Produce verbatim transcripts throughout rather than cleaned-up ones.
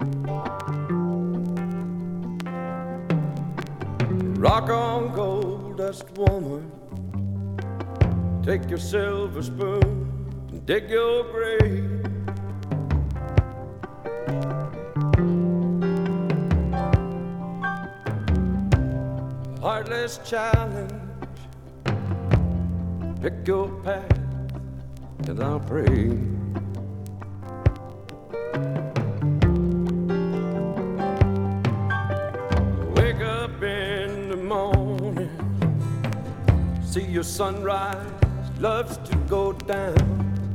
Rock on, gold dust woman, take your silver spoon and dig your grave. Heartless challenge, pick your path and I'll pray. Wake up in the morning, see your sunrise loves to go down.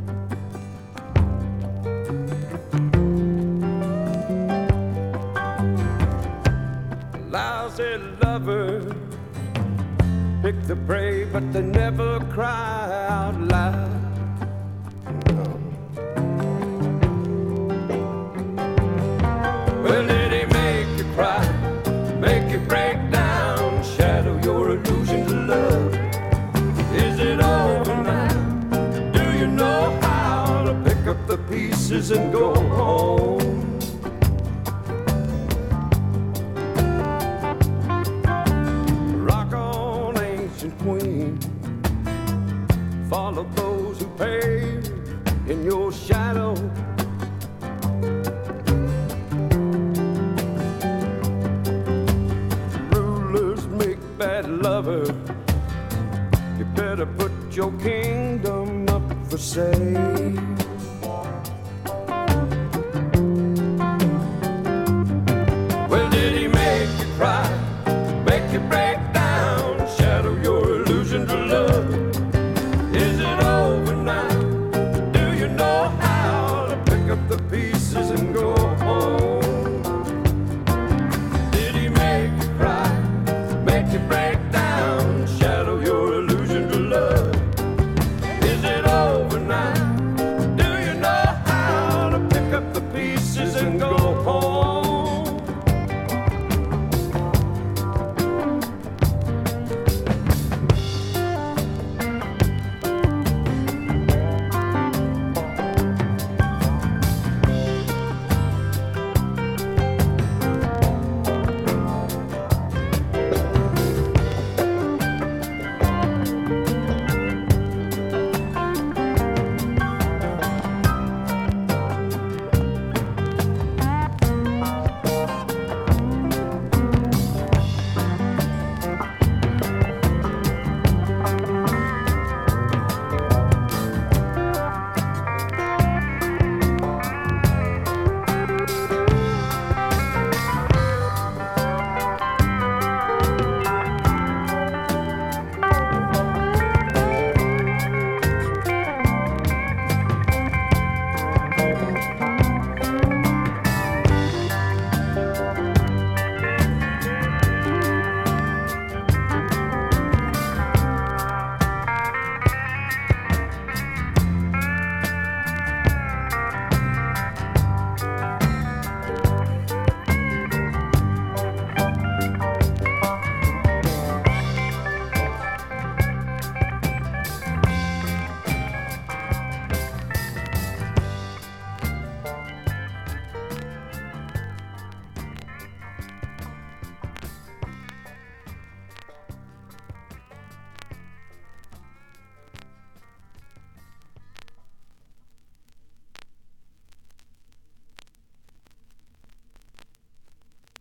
Lousy lovers pick the prey, but they never cry out loud. Well, did he make you cry, make you break down, shadow your illusion to love? Is it over now? Do you know how to pick up the pieces and go home? Rock on, ancient queen, follow those who pave in your shadow. Bad lover, you better put your kingdom up for sale.